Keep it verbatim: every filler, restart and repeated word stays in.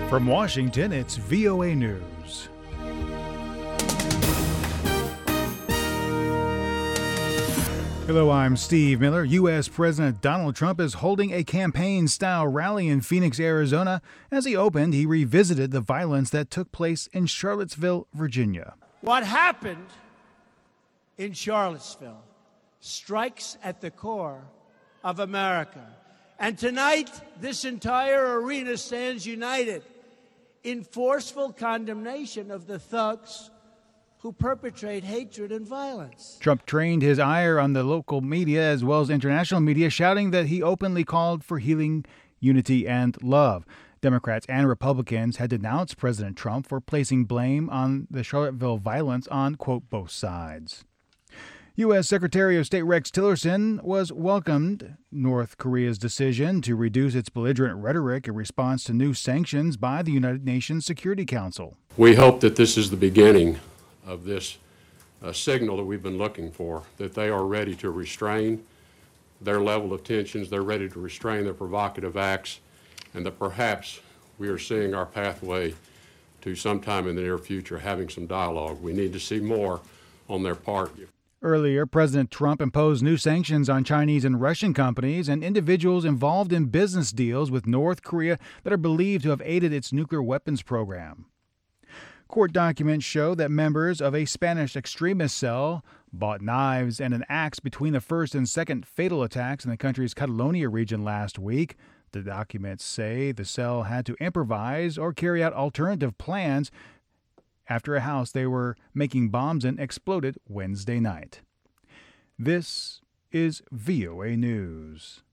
From Washington, it's V O A News. Hello, I'm Steve Miller. U S. President Donald Trump is holding a campaign-style rally in Phoenix, Arizona. As he opened, he revisited the violence that took place in Charlottesville, Virginia. What happened in Charlottesville strikes at the core of America. And tonight, this entire arena stands united in forceful condemnation of the thugs who perpetrate hatred and violence. Trump trained his ire on the local media as well as international media, shouting that he openly called for healing, unity, and love. Democrats and Republicans had denounced President Trump for placing blame on the Charlottesville violence on, quote, both sides. U S. Secretary of State Rex Tillerson was welcomed North Korea's decision to reduce its belligerent rhetoric in response to new sanctions by the United Nations Security Council. We hope that this is the beginning of this uh, signal that we've been looking for, that they are ready to restrain their level of tensions, they're ready to restrain their provocative acts, and that perhaps we are seeing our pathway to sometime in the near future having some dialogue. We need to see more on their part. Earlier, President Trump imposed new sanctions on Chinese and Russian companies and individuals involved in business deals with North Korea that are believed to have aided its nuclear weapons program. Court documents show that members of a Spanish extremist cell bought knives and an axe between the first and second fatal attacks in the country's Catalonia region last week. The documents say the cell had to improvise or carry out alternative plans after a house they were making bombs in exploded Wednesday night. This is V O A News.